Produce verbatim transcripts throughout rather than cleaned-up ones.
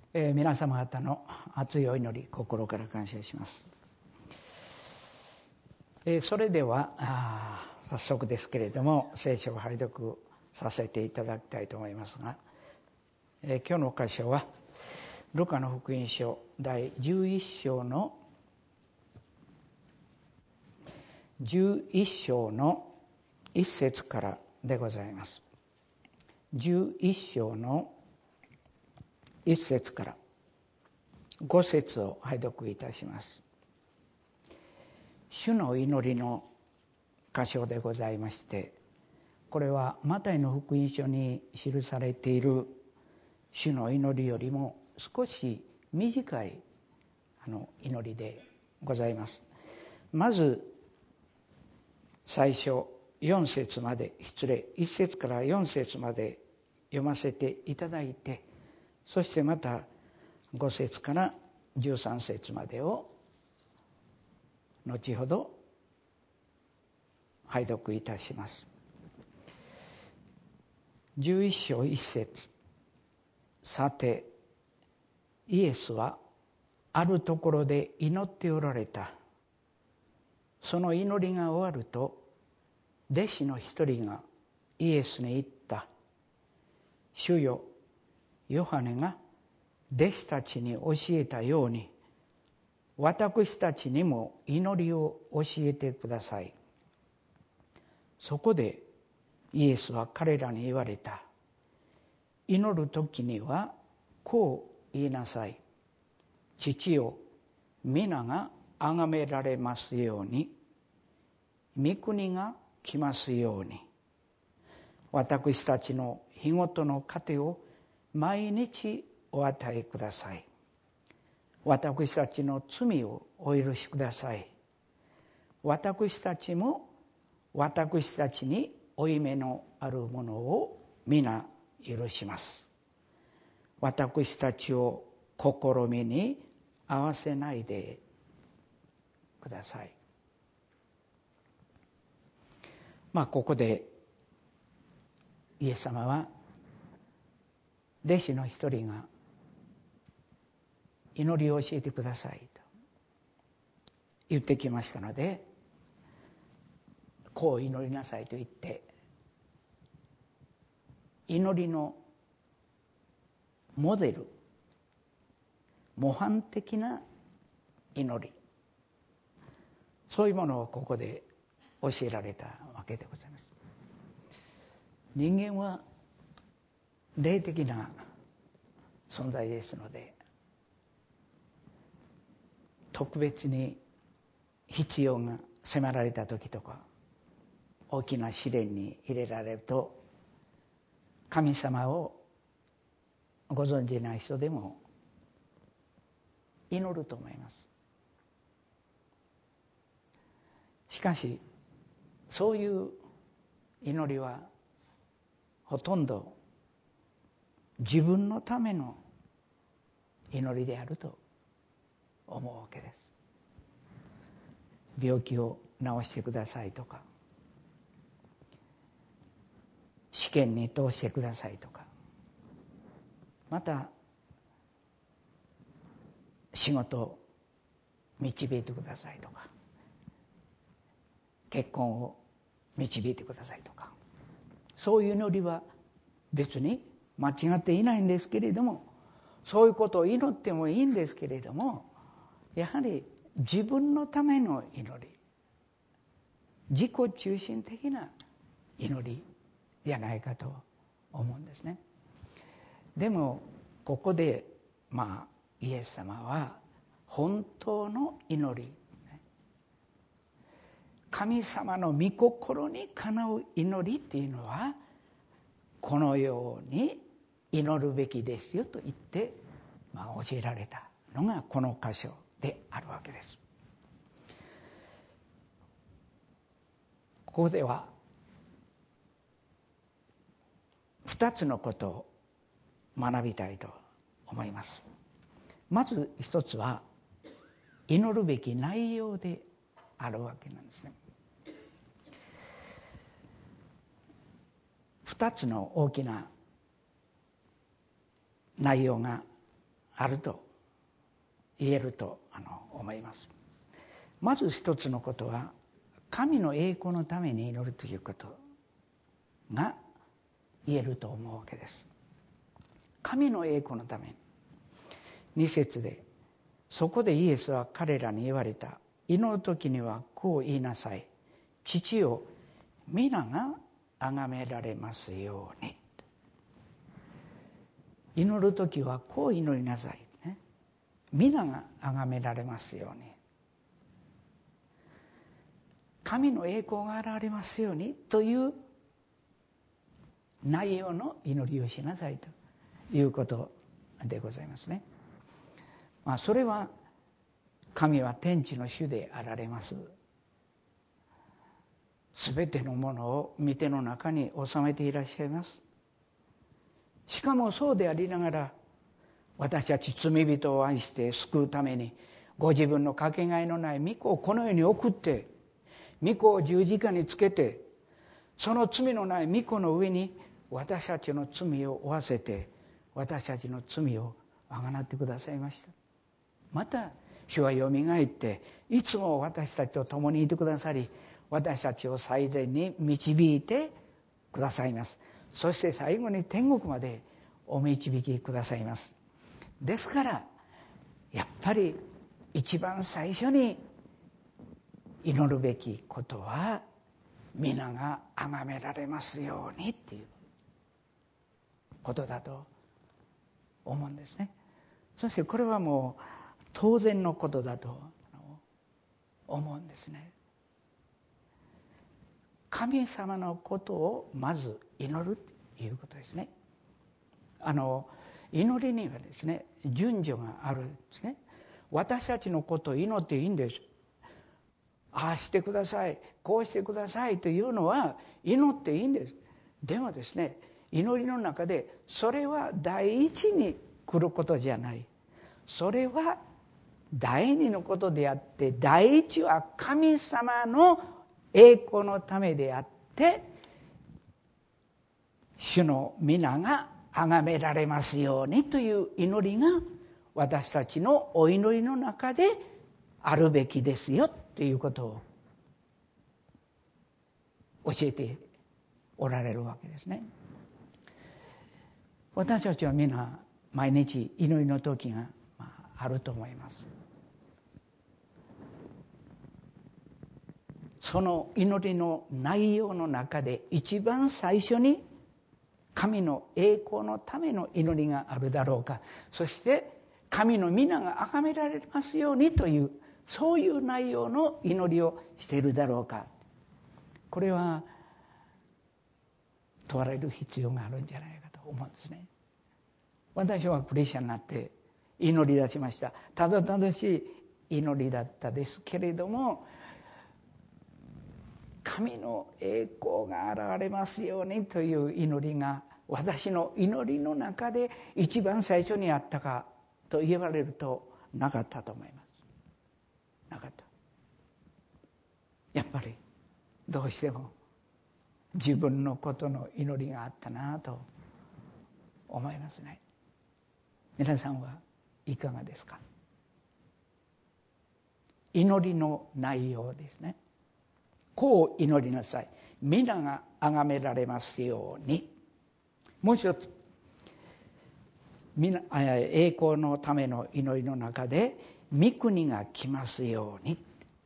えー、皆様方の熱いお祈り心から感謝します。えー、それでは早速ですけれども聖書を拝読させていただきたいと思いますが、えー、今日の箇所はルカの福音書第じゅういっ章のじゅういっ章のいっ節からでございます。じゅういっ章のいっ節からご節を拝読いたします。主の祈りの箇所でございまして、これはマタイの福音書に記されている主の祈りよりも少し短いあの祈りでございます。まず最初よん節まで、失礼いっ節からよん節まで読ませていただいて、そしてまたご節からじゅうさん節までを後ほど拝読いたします。じゅういっ章いっ節。さてイエスはあるところで祈っておられた。その祈りが終わると弟子の一人がイエスに言った。主よ、ヨハネが弟子たちに教えたように私たちにも祈りを教えてください。そこでイエスは彼らに言われた。祈る時にはこう言いなさい。父よ、皆が崇められますように、御国が来ますように。私たちの日ごとの糧を毎日お与えください。私たちの罪をお許しください。私たちも私たちに負い目のあるものを皆許します。私たちを試みに合わせないでください。まあここでイエス様は弟子の一人が祈りを教えてくださいと言ってきましたので、こう祈りなさいと言って祈りのモデル、模範的な祈り、そういうものをここで教えられたわけでございます。人間は霊的な存在ですので、特別に必要が迫られた時とか大きな試練に入れられると、神様をご存じない人でも祈ると思います。しかしそういう祈りはほとんど自分のための祈りであると思うわけです。病気を治してくださいとか、試験に通してくださいとか、また仕事を導いてくださいとか、結婚を導いてくださいとか、そういう祈りは別に間違っていないんですけれども、そういうことを祈ってもいいんですけれども、やはり自分のための祈り、自己中心的な祈りじゃないかと思うんですね。でもここでまあイエス様は本当の祈り、神様の御心にかなう祈りっていうのはこのように祈るべきですよと言って、まあ、教えられたのがこの箇所であるわけです。ここでは二つのことを学びたいと思います。まず一つは祈るべき内容であるわけなんですね。二つの大きな内容があると言えるとあの思います。まず一つのことは、神の栄光のために祈るということが言えると思うわけです。神の栄光のために。に節で、そこでイエスは彼らに言われた。祈る時にはこう言いなさい。父よ、皆が崇められますように。祈る時はこう祈りなさい、ね、皆が崇められますように、神の栄光が現れますようにという内容の祈りをしなさいということでございますね。まあ、それは神は天地の主であられます。すべてのものを御手の中に収めていらっしゃいます。しかもそうでありながら、私たち罪人を愛して救うためにご自分のかけがえのない御子をこの世に送って、御子を十字架につけて、その罪のない御子の上に私たちの罪を負わせて、私たちの罪をあがなってくださいました。また主はよみがえっていつも私たちと共にいてくださり、私たちを最善に導いてくださいます。そして最後に天国までお導きくださいます。ですからやっぱり一番最初に祈るべきことは、皆が崇められますようにっていうことだと思うんですね。そしてこれはもう当然のことだと思うんですね。神様のことをまず祈るということですね。あの祈りにはですね、順序があるんですね。私たちのことを祈っていいんです。ああしてください、こうしてくださいというのは祈っていいんです。でもですね、祈りの中でそれは第一に来ることじゃない。それは第二のことであって、第一は神様の栄光のためであって、主の皆が崇められますようにという祈りが私たちのお祈りの中であるべきですよということを教えておられるわけですね。私たちは皆毎日祈りの時があると思います。その祈りの内容の中で一番最初に神の栄光のための祈りがあるだろうか、そして神の皆が崇められますようにというそういう内容の祈りをしているだろうか、これは問われる必要があるんじゃないかと思うんですね。私はクリスチャンになって祈り出しました。ただただしい祈りだったですけれども、神の栄光が現れますようにという祈りが私の祈りの中で一番最初にあったかと言われるとなかったと思います。なかった。やっぱりどうしても自分のことの祈りがあったなと思いますね。皆さんはいかがですか？祈りの内容ですね。こう祈りなさい。皆が崇められますように。もう一つ、栄光のための祈りの中で御国が来ますように。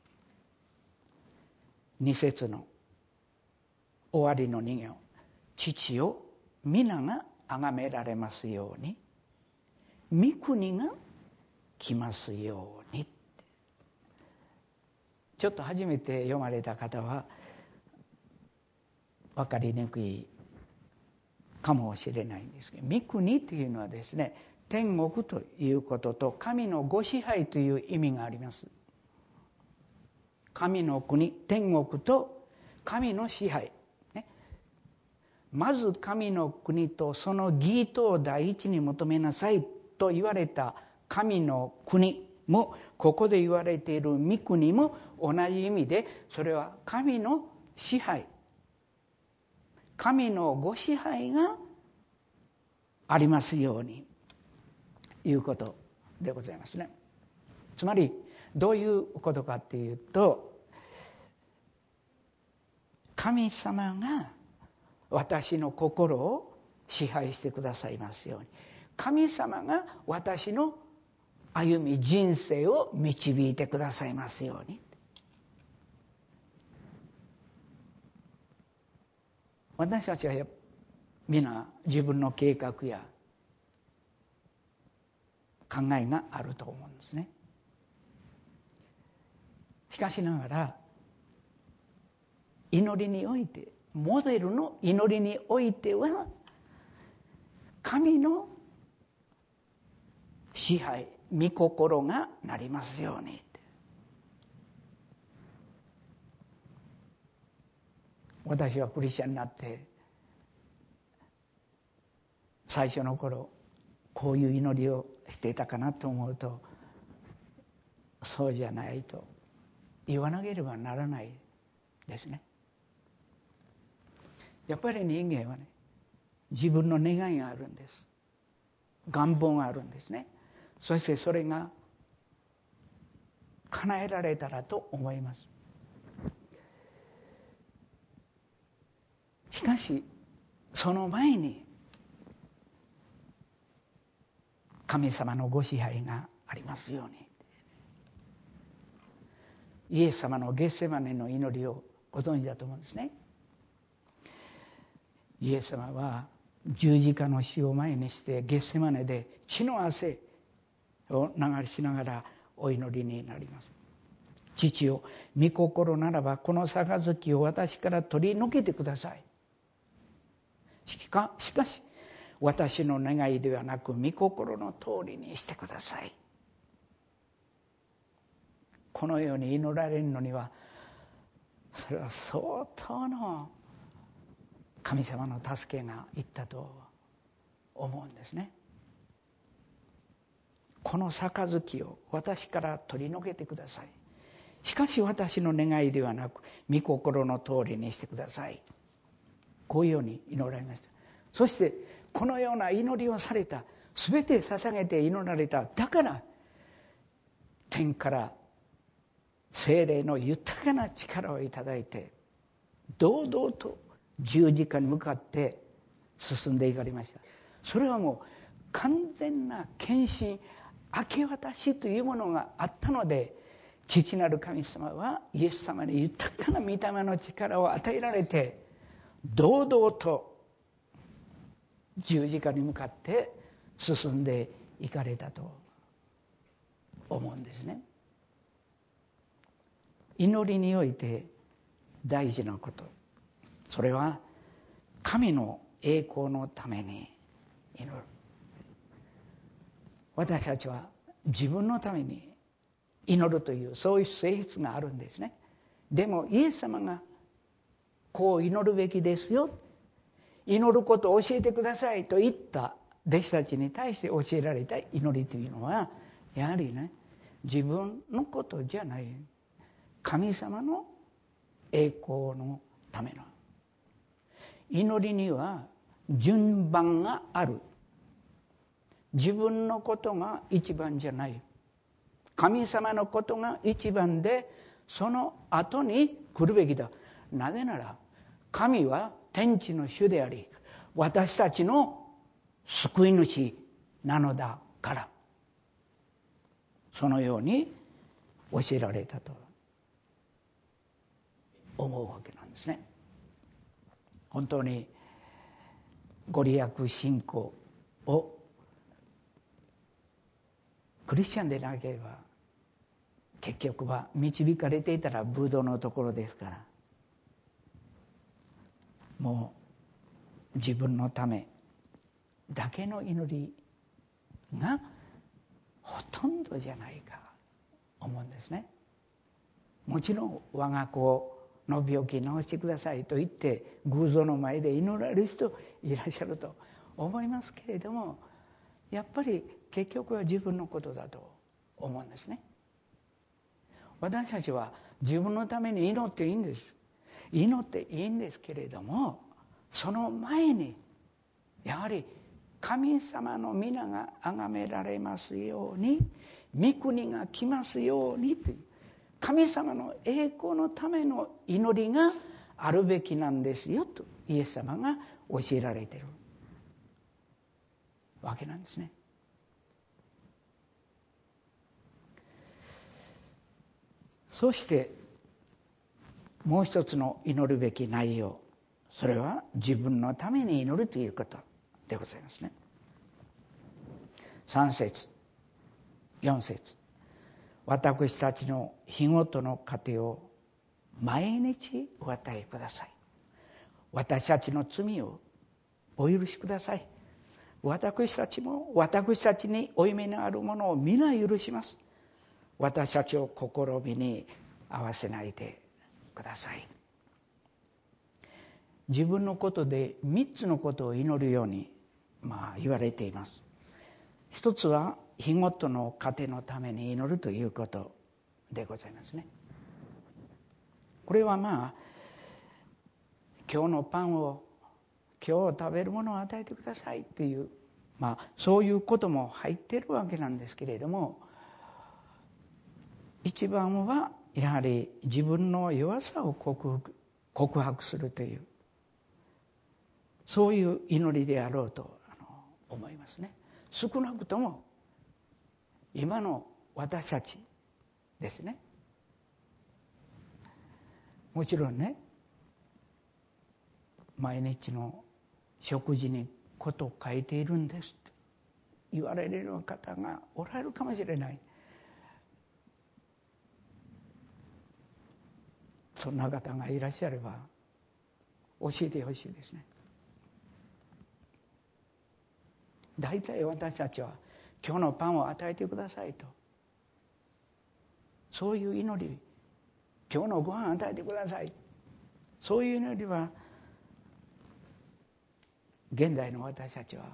二節の終わりの二行、父よ皆が崇められますように、御国が来ますように。ちょっと初めて読まれた方は分かりにくいかもしれないんですけど、御国というのはですね、天国ということと神のご支配という意味があります。神の国、天国と神の支配、ね、まず神の国とその義とを第一に求めなさいと言われた神の国も、ここで言われている御国も同じ意味で、それは神の支配、神のご支配がありますように。 いうことでございますね。つまりどういうことかっていうと、神様が私の心を支配してくださいますように、神様が私の歩み人生を導いてくださいますように。私たちは皆自分の計画や考えがあると思うんですね。しかしながら祈りにおいて、モデルの祈りにおいては神の支配、御心がなりますように。私はクリスチャンになって最初の頃こういう祈りをしていたかなと思うと、そうじゃないと言わなければならないですね。やっぱり人間はね、自分の願いがあるんです。願望があるんですね。そしてそれが叶えられたらと思います。しかしその前に神様のご支配がありますように。イエス様のゲッセマネの祈りをご存知だと思うんですね。イエス様は十字架の死を前にしてゲッセマネで血の汗を流しながらお祈りになります。父よ、御心ならばこの杯を私から取り除けてください。しかしかし私の願いではなく御心の通りにしてください。このように祈られるのには、それは相当の神様の助けがいったと思うんですね。この杯を私から取り除けてください。しかし私の願いではなく御心の通りにしてください。こういうように祈られました。そしてこのような祈りをされた、すべて捧げて祈られた、だから天から聖霊の豊かな力をいただいて堂々と十字架に向かって進んでいかれました。それはもう完全な献身、明け渡しというものがあったので、父なる神様はイエス様に豊かな御霊の力を与えられて堂々と十字架に向かって進んでいかれたと思うんですね。祈りにおいて大事なこと、それは神の栄光のために祈る。私たちは自分のために祈るというそういう性質があるんですね。でもイエス様がこう祈るべきですよ、祈ることを教えてくださいと言った弟子たちに対して教えられた祈りというのは、やはりね、自分のことじゃない、神様の栄光のための祈りには順番がある。自分のことが一番じゃない、神様のことが一番で、その後に来るべきだ。なぜなら神は天地の主であり私たちの救い主なのだから、そのように教えられたと思うわけなんですね。本当にご利益信仰をクリスチャンでなければ結局は導かれていたらブドウのところですから、もう自分のためだけの祈りがほとんどじゃないか思うんですね。もちろん我が子の病気治してくださいと言って偶像の前で祈られる人いらっしゃると思いますけれども、やっぱり結局は自分のことだと思うんですね。私たちは自分のために祈っていいんです。祈っていいんですけれども、その前にやはり神様の皆が崇められますように、御国が来ますようにという神様の栄光のための祈りがあるべきなんですよとイエス様が教えられているわけなんですね。そしてもう一つの祈るべき内容、それは自分のために祈るということでございますね。さん節よん節、私たちの日ごとの糧を毎日お与えください。私たちの罪をお許しください。私たちも私たちに負い目のあるものを皆許します。私たちを試みに合わせないでください。自分のことでみっつのことを祈るように、まあ、言われています。一つは日ごとの糧のために祈るということでございますね。これはまあ今日のパンを今日食べるものを与えてくださいっていう、まあそういうことも入っているわけなんですけれども、一番はやはり自分の弱さを告白、告白するという、そういう祈りであろうと思いますね。少なくとも今の私たちですね。もちろんね、毎日の食事にことを書いているんですと言われるような方がおられるかもしれない。そんな方がいらっしゃれば教えてほしいですね。大体私たちは今日のパンを与えてくださいと、そういう祈り、今日のご飯を与えてください、そういう祈りは現代の私たちは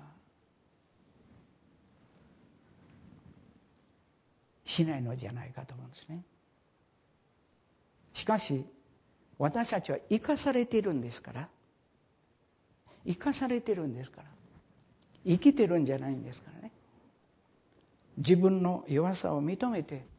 しないのじゃないかと思うんですね。しかし私たちは生かされているんですから、生かされているんですから、生きてるんじゃないんですからね。自分の弱さを認めて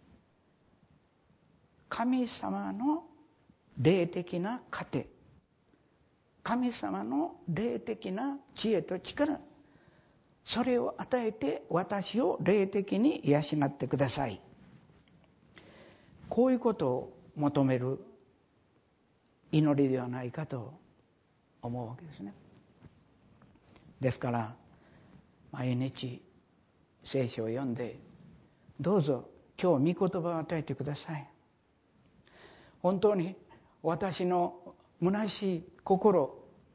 神様の霊的な糧、神様の霊的な知恵と力、それを与えて私を霊的に養ってください。こういうことを求める祈りではないかと思うわけですね。ですから毎日聖書を読んで、どうぞ今日御言葉を与えてください。本当に私の虚しい心、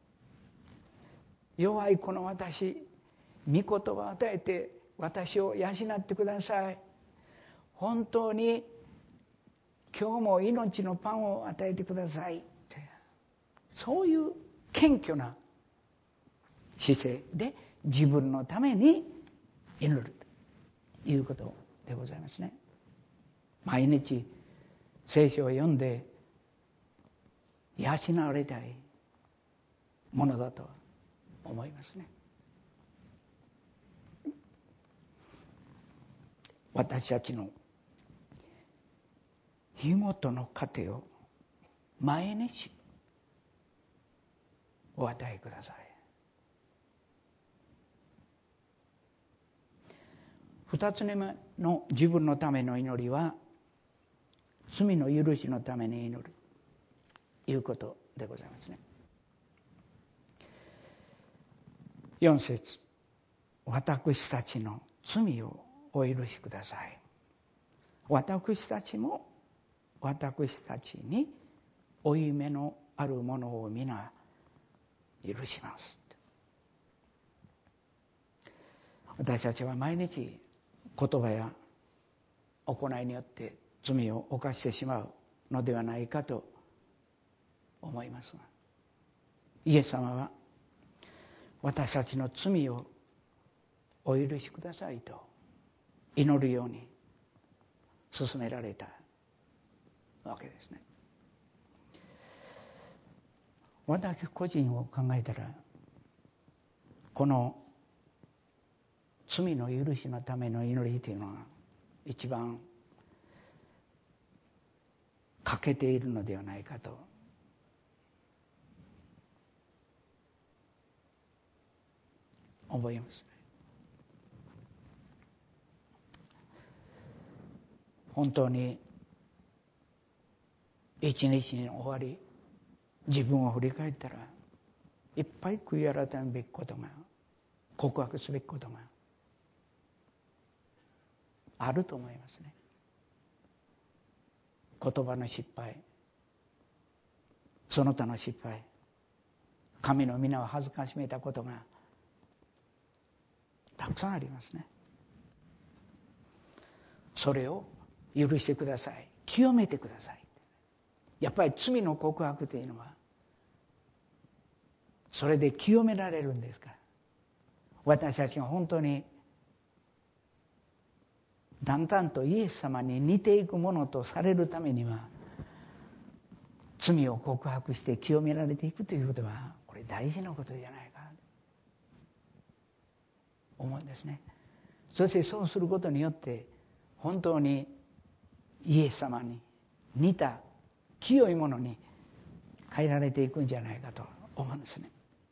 弱いこの私、御言葉を与えて私を養ってください。本当に今日も命のパンを与えてくださいって、そういう謙虚な姿勢で自分のために祈るということでございますね。毎日聖書を読んで養われたいものだと思いますね。私たちの日ごとの糧を毎日お与えください。二つ目の自分のための祈りは罪の許しのために祈るということでございますね。四節、私たちの罪をお許しください。私たちも私たちに負い目のあるものを皆許します。私たちは毎日言葉や行いによって罪を犯してしまうのではないかと思いますが、イエス様は私たちの罪をお許しくださいと祈るように勧められたわけですね。私個人を考えたら、この罪の許しのための祈りというのが一番欠けているのではないかと思います。本当に一日の終わり、自分を振り返ったらいっぱい悔い改めべきことが、告白すべきことがあると思いますね。言葉の失敗、その他の失敗、神の皆を恥ずかしめたことがたくさんありますね。それを許してください、清めてください。やっぱり罪の告白というのはそれで清められるんですから。私たちが本当にだんだんとイエス様に似ていくものとされるためには、罪を告白して清められていくということはこれ大事なことじゃないかと思うんですね。そしてそうすることによって本当にイエス様に似た清いものに変えられていくんじゃないかと思うんですね。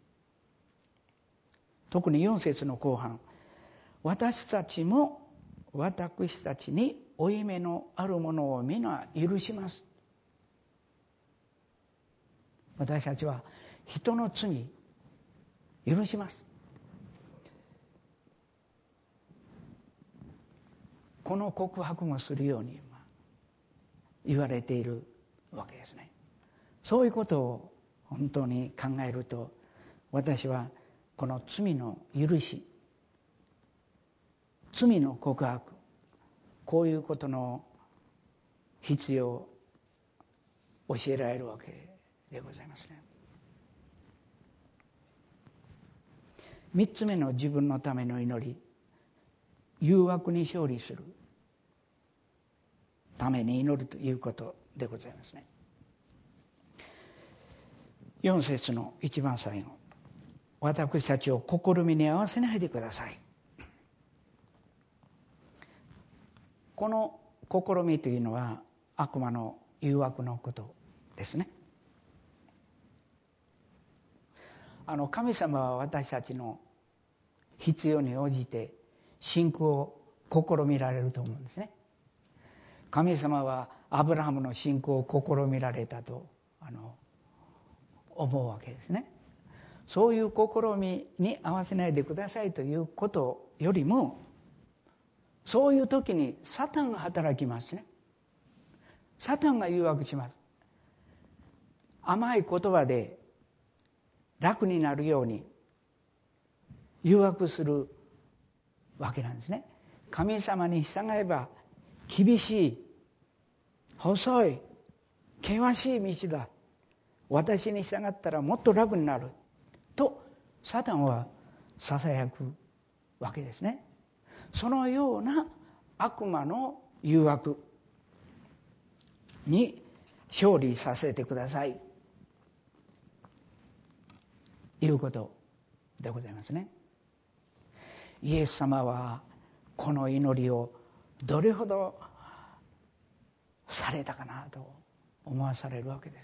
特によん節の後半、私たちも私たちに負い目のあるものを皆許します。私たちは人の罪許します。この告白もするように言われているわけですね。そういうことを本当に考えると、私はこの罪の許し、罪の告白、こういうことの必要を教えられるわけでございますね。三つ目の自分のための祈り、誘惑に勝利するために祈るということでございますね。よん節の一番最後、私たちを試みに合わせないでください。この試みというのは悪魔の誘惑のことですね。あの神様は私たちの必要に応じて信仰を試みられると思うんですね。神様はアブラハムの信仰を試みられたとあの思うわけですね。そういう試みに合わせないでくださいということよりも、そういう時にサタンが働きますね。サタンが誘惑します。甘い言葉で楽になるように誘惑するわけなんですね。神様に従えば厳しい、細い、険しい道だ、私に従ったらもっと楽になるとサタンはささやくわけですね。そのような悪魔の誘惑に勝利させてくださいいうことでございますね。イエス様はこの祈りをどれほどされたかなと思わされるわけです。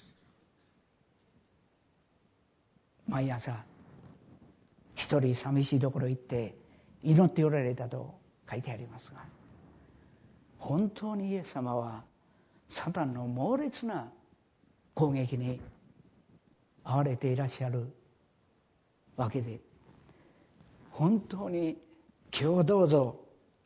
毎朝一人寂しいところ行って祈っておられたと書いてありますが、本当にイエス様はサタンの猛烈な攻撃に遭われていらっしゃるわけで、本当に今日どうぞ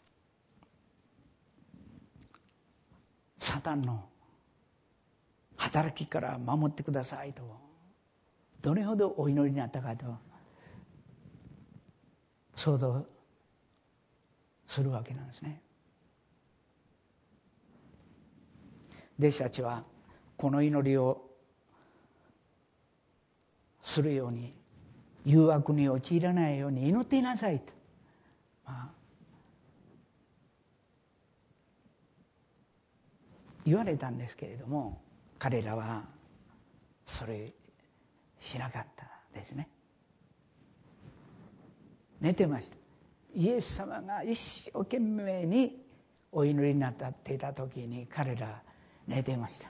サタンの働きから守ってくださいと、どれほどお祈りになったかと想像するわけなんですね。弟子たちはこの祈りをするように、誘惑に陥らないように祈っていなさいと、まあ、言われたんですけれども、彼らはそれしなかったですね。寝てました。 イエス様が一生懸命にお祈りになっていた時に彼ら寝てました。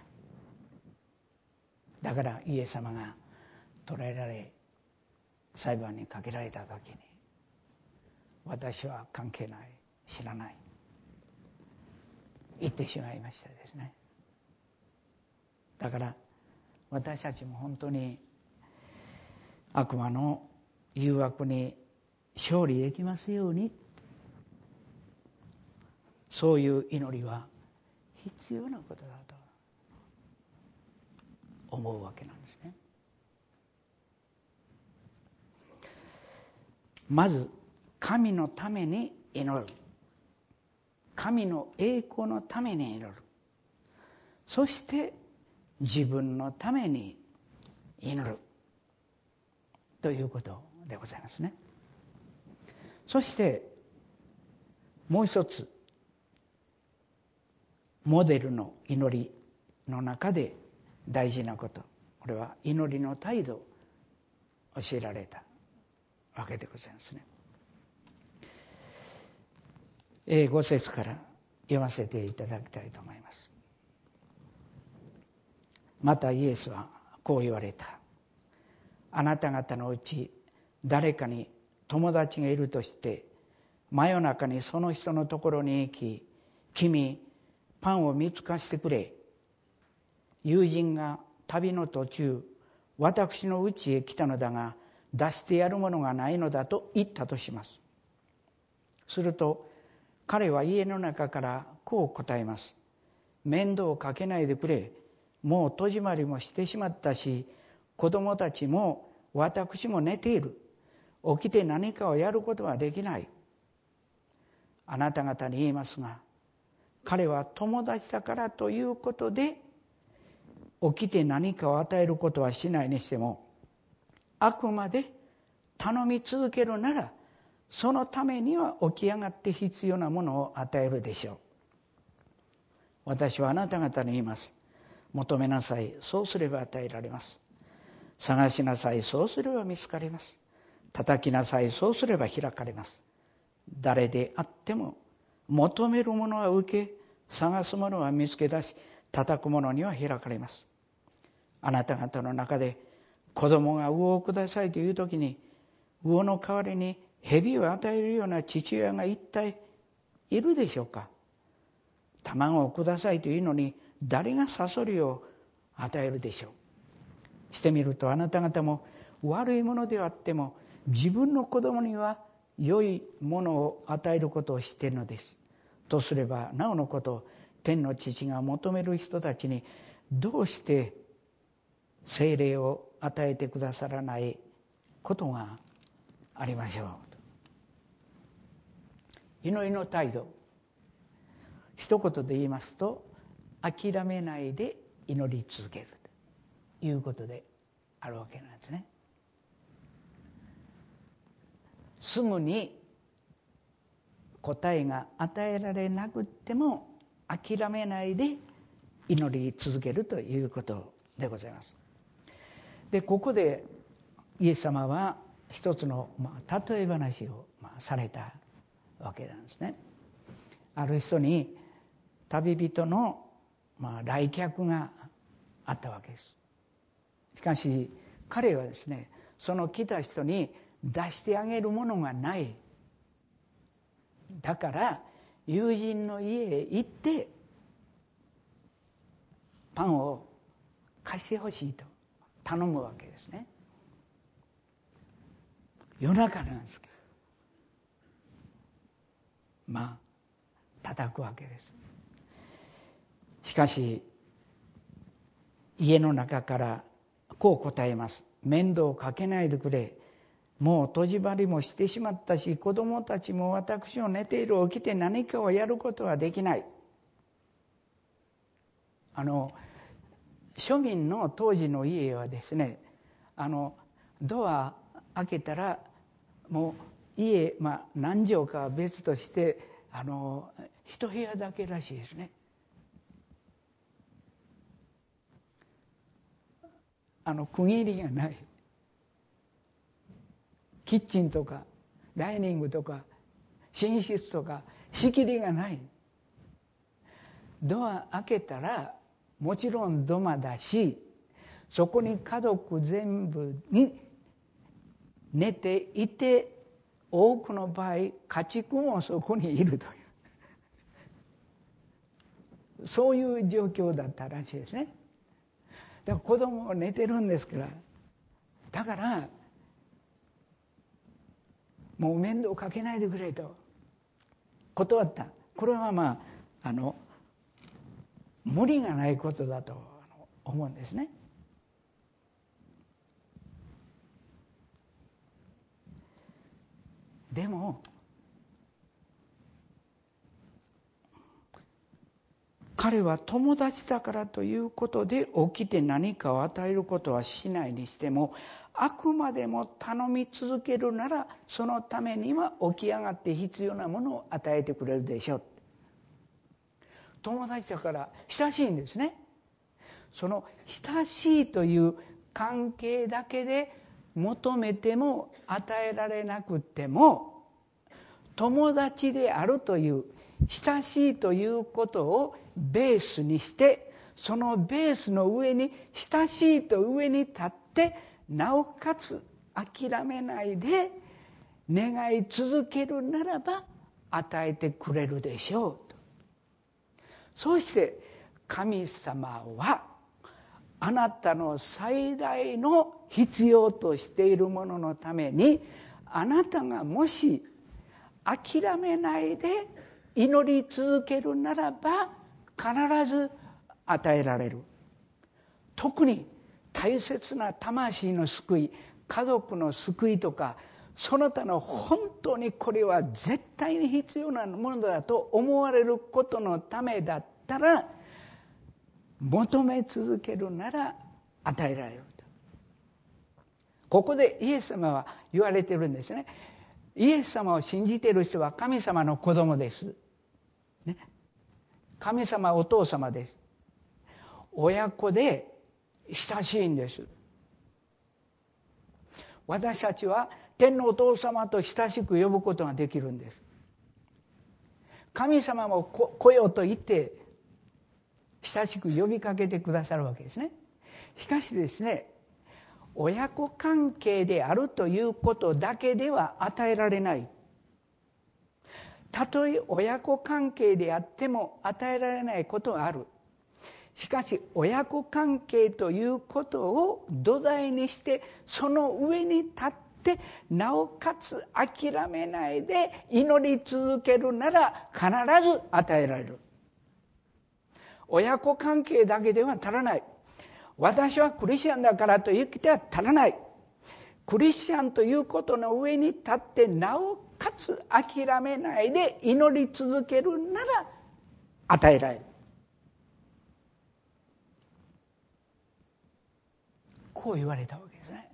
だからイエス様が捕らえられ裁判にかけられた時に、私は関係ない、知らない、言ってしまいましたですね。だから私たちも本当に悪魔の誘惑に勝利できますように、そういう祈りは必要なことだと思うわけなんですね。まず神のために祈る、神の栄光のために祈る、そして自分のために祈るということでございますね。そしてもう一つ、モデルの祈りの中で大事なこと、これは祈りの態度を教えられたわけでございますね。えー、ご節から読ませていただきたいと思います。またイエスはこう言われた。あなた方のうち誰かに友達がいるとして真夜中にその人のところに行き、君パンを見つかしてくれ、友人が旅の途中私の家へ来たのだが出してやるものがないのだと言ったとします。すると彼は家の中からこう答えます。面倒をかけないでくれ、もう戸締まりもしてしまったし、子供たちも私も寝ている。起きて何かをやることはできない。あなた方に言いますが、彼は友達だからということで起きて何かを与えることはしないにしても、あくまで頼み続けるならそのためには起き上がって必要なものを与えるでしょう。私はあなた方に言います。求めなさい、そうすれば与えられます。探しなさい、そうすれば見つかります。叩きなさい、そうすれば開かれます。誰であっても求めるものは受け、探すものは見つけ出し、叩くものには開かれます。あなた方の中で子供が魚をくださいというときに、魚の代わりに蛇を与えるような父親が一体いるでしょうか。卵をくださいというのに誰がサソリを与えるでしょう。してみると、あなた方も悪いものであっても自分の子供には良いものを与えることを知っているのです。とすればなおのこと、天の父が求める人たちにどうして聖霊を与えてくださらないことがありましょう。祈りの態度、一言で言いますと、諦めないで祈り続けるということであるわけなんですね。すぐに答えが与えられなくっても諦めないで祈り続けるということでございます。で、ここでイエス様は一つの、まあ、例え話を、まあ、されたわけなんですね。ある人に旅人の、まあ、来客があったわけです。しかし彼はですね、その来た人に出してあげるものがない。だから友人の家へ行ってパンを貸してほしいと頼むわけですね。夜中なんですけど、まあ叩くわけです。しかし家の中からこう答えます。面倒をかけないでくれ、もう戸締まりもしてしまったし、子供たちも私を寝ている、起きて何かをやることはできない。あの庶民の当時の家はですね、あのドア開けたらもう家、まあ、何畳かは別としてあの一部屋だけらしいですね。あの区切りがない。キッチンとかダイニングとか寝室とか仕切りがない。ドア開けたらもちろん土間だし、そこに家族全部に寝ていて、多くの場合家畜もそこにいるという、そういう状況だったらしいですね。だから子供は寝てるんですから、だからもう面倒かけないでくれと断った。これはまああの無理がないことだと思うんですね。でも彼は友達だからということで起きて何かを与えることはしないにしても、あくまでも頼み続けるならそのためには起き上がって必要なものを与えてくれるでしょう。友達だから親しいんですね。その親しいという関係だけで求めても与えられなくても、友達であるという親しいということをベースにして、そのベースの上に親しいと上に立って、なおかつ諦めないで願い続けるならば与えてくれるでしょうと。そして神様はあなたの最大の必要としているもののために、あなたがもし諦めないで祈り続けるならば必ず与えられる。特に大切な魂の救い、家族の救いとか、その他の本当にこれは絶対に必要なものだと思われることのためだったら、求め続けるなら与えられると。ここでイエス様は言われてるんですね。イエス様を信じている人は神様の子供です、ね、神様はお父様です。親子で親しいんです。私たちは天のお父様と親しく呼ぶことができるんです。神様も来よと言って親しく呼びかけてくださるわけですね。しかしですね、親子関係であるということだけでは与えられない。たとえ親子関係であっても与えられないことがある。しかし親子関係ということを土台にして、その上に立ってなおかつ諦めないで祈り続けるなら必ず与えられる。親子関係だけでは足らない。私はクリスチャンだからと言っては足らない。クリスチャンということの上に立ってなおかつ諦めないで祈り続けるなら与えられる。こう言われたわけですね。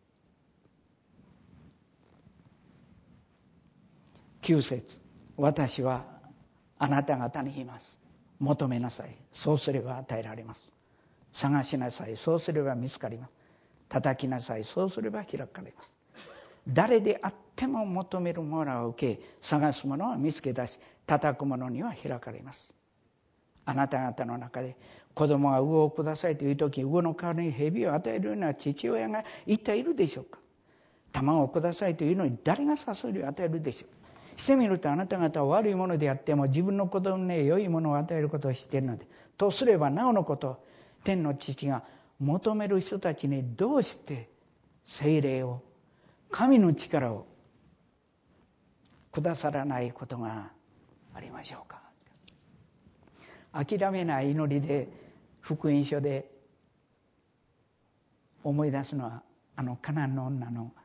きゅう節、私はあなた方に言います。求めなさい、そうすれば与えられます。探しなさい、そうすれば見つかります。叩きなさい、そうすれば開かれます。誰であっても求めるものは受け、探すものは見つけ出し、叩くものには開かれます。あなた方の中で子供が魚をくださいという時、魚の代わりに蛇を与えるような父親が一体いるでしょうか。卵をくださいというのに誰がサソリを与えるでしょう。してみるとあなた方は悪いものであっても自分の子供に良いものを与えることを知っているので、とすればなおのこと、天の父が求める人たちにどうして聖霊を、神の力をくださらないことがありましょうか。諦めない祈りで福音書で思い出すのは、あのカナンの女の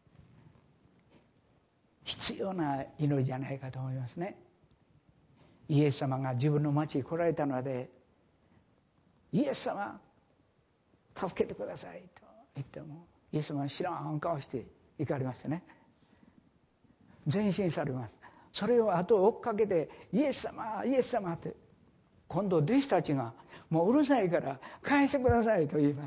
必要な祈りじゃないかと思いますね。イエス様が自分の町に来られたので、イエス様助けてくださいと言っても、イエス様は知らん顔して行かれましてね、前進されます。それを後を追っかけてイエス様イエス様って、今度弟子たちがもううるさいから返してくださいと言います。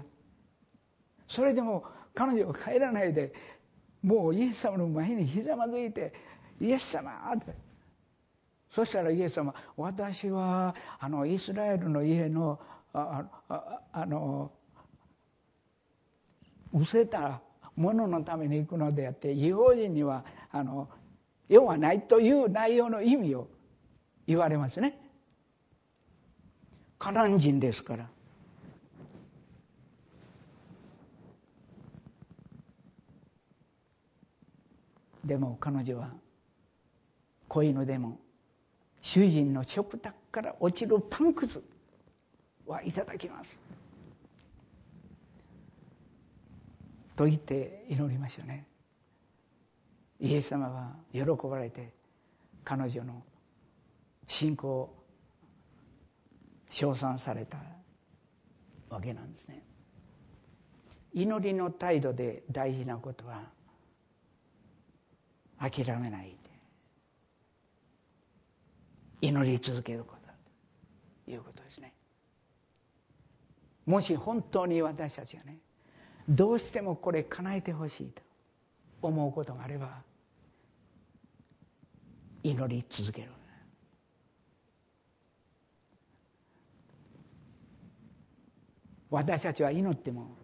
それでも彼女は帰らないで、もうイエス様の前にひざまずいて、 イエス様って。そしたらイエス様、私はあのイスラエルの家のあああの失せたもののために行くのであって、異邦人にはあの用はないという内容の意味を言われますね。カナン人ですから。でも彼女は子犬でも主人の食卓から落ちるパンくずはいただきますと言って祈りましたね。イエス様は喜ばれて彼女の信仰を称賛されたわけなんですね。祈りの態度で大事なことは諦めないで祈り続けることだということですね。もし本当に私たちがね、どうしてもこれ叶えてほしいと思うことがあれば祈り続ける。私たちは祈っても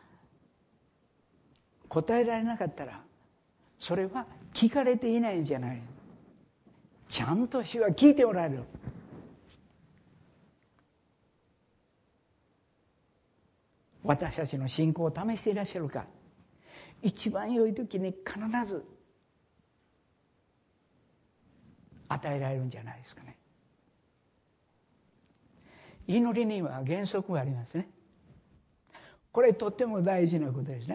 答えられなかったらそれは聞かれていないんじゃない。ちゃんと主は聞いておられる。私たちの信仰を試していらっしゃるか。一番良い時に必ず与えられるんじゃないですかね。祈りには原則がありますね。これとっても大事なことですね。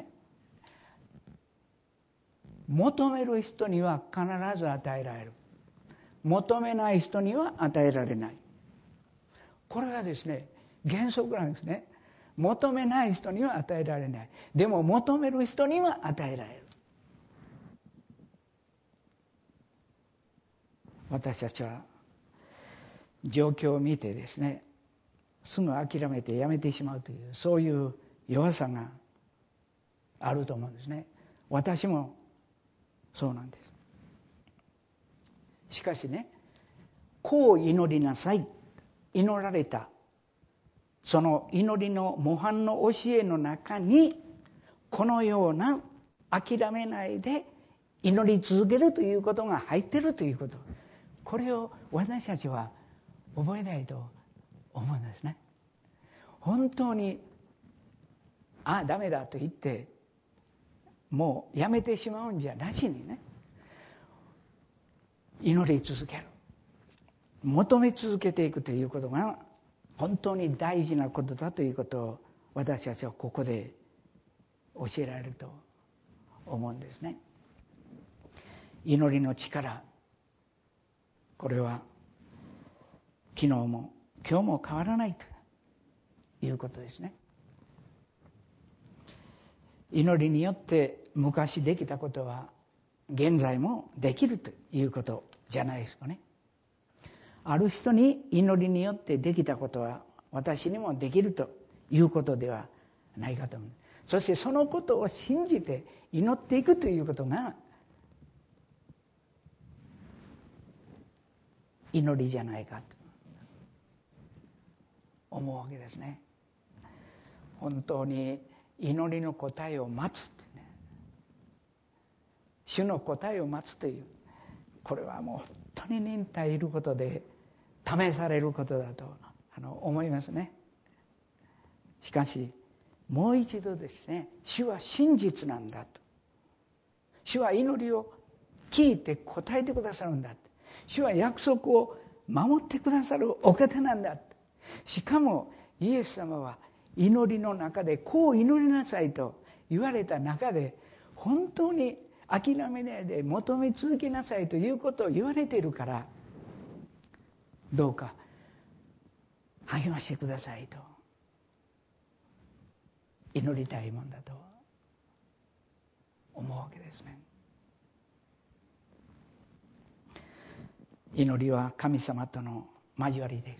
求める人には必ず与えられる。求めない人には与えられない。これはですね、原則なんですね。求めない人には与えられない。でも求める人には与えられる。私たちは状況を見てですね、すぐ諦めてやめてしまうというそういう弱さがあると思うんですね。私もそうなんです。しかしね、こう祈りなさい、祈られたその祈りの模範の教えの中にこのような諦めないで祈り続けるということが入っているということ、これを私たちは覚えないと思うんですね。本当にああダメだと言ってもうやめてしまうんじゃなしにね、祈り続ける、求め続けていくということが本当に大事なことだということを私たちはここで教えられると思うんですね。祈りの力、これは昨日も今日も変わらないということですね。祈りによって昔できたことは現在もできるということじゃないですかね。ある人に祈りによってできたことは私にもできるということではないかと思う。そしてそのことを信じて祈っていくということが祈りじゃないかと思うわけですね。本当に祈りの答えを待つってね、主の答えを待つという、これはもう本当に忍耐いることで試されることだとあの思いますね。しかしもう一度ですね、主は真実なんだと、主は祈りを聞いて答えてくださるんだ、主は約束を守ってくださるお方なんだ。しかもイエス様は祈りの中でこう祈りなさいと言われた中で本当に諦めないで求め続けなさいということを言われているから、どうか励ましてくださいと祈りたいもんだと思うわけですね。祈りは神様との交わりです。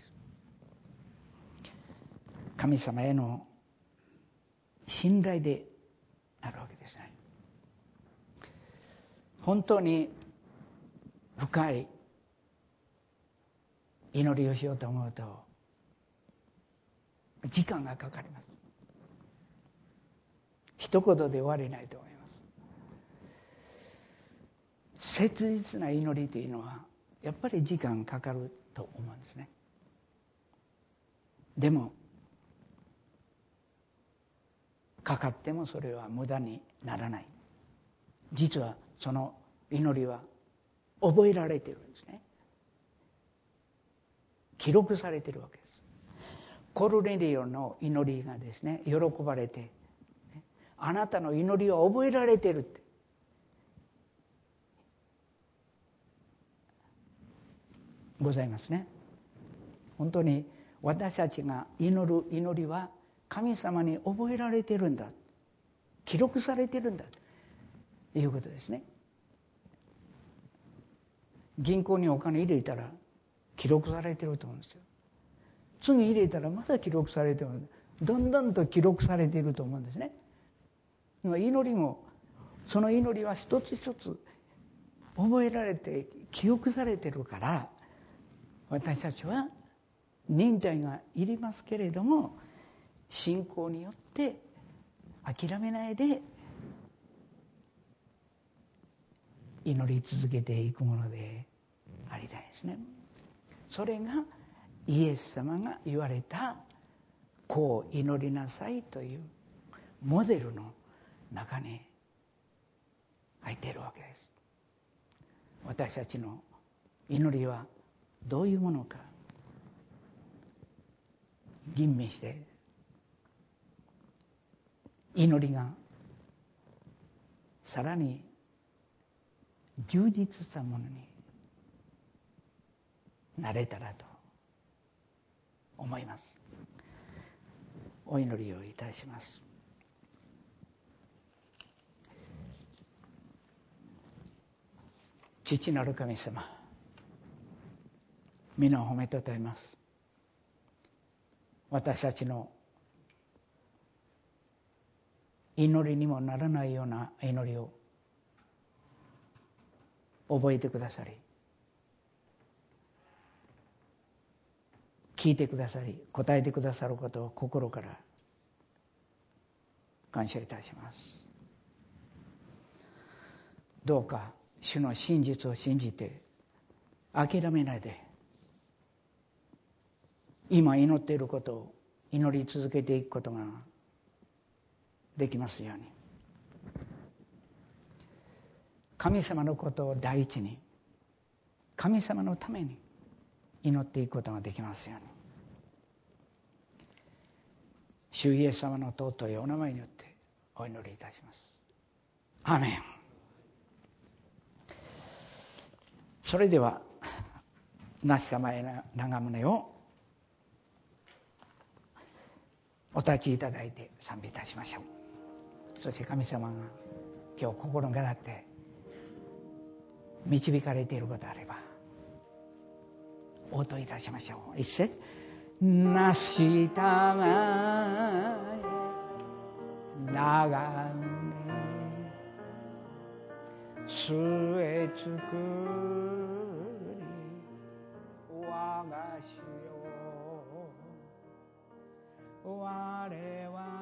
神様への信頼であるわけですね。本当に深い祈りをしようと思うと時間がかかります。一言で終われないと思います。切実な祈りというのはやっぱり時間かかると思うんですね。でもかかってもそれは無駄にならない。実はその祈りは覚えられているんですね。記録されているわけです。コルネリオの祈りがですね、喜ばれて、あなたの祈りは覚えられているってございますね。本当に私たちが祈る祈りは神様に覚えられているんだ、記録されているんだということですね。銀行にお金入れたら記録されていると思うんですよ。次入れたらまだ記録されている。どんどんと記録されていると思うんですね。祈りもその祈りは一つ一つ覚えられて記憶されているから、私たちは忍耐がいりますけれども、信仰によって諦めないで祈り続けていくものでありたいですね。それがイエス様が言われたこう祈りなさいというモデルの中に入っているわけです。私たちの祈りはどういうものか吟味して祈りがさらに充実したものになれたらと思います。お祈りをいたします。父なる神様、皆を褒めたたえます。私たちの祈りにもならないような祈りを覚えてくださり、聞いてくださり、答えてくださることを心から感謝いたします。どうか主の真実を信じて諦めないで、今祈っていることを祈り続けていくことができますように、神様のことを第一に、神様のために祈っていくことができますように、主イエス様の尊いお名前によってお祈りいたします。アーメン。それではなしさまへ長宗をお立ちいただいて賛美いたしましょう。そして神様が今日心がらって導かれていることあれば応答いたしましょう。一節、なしたまえ長宗据えつくり我が主よ我は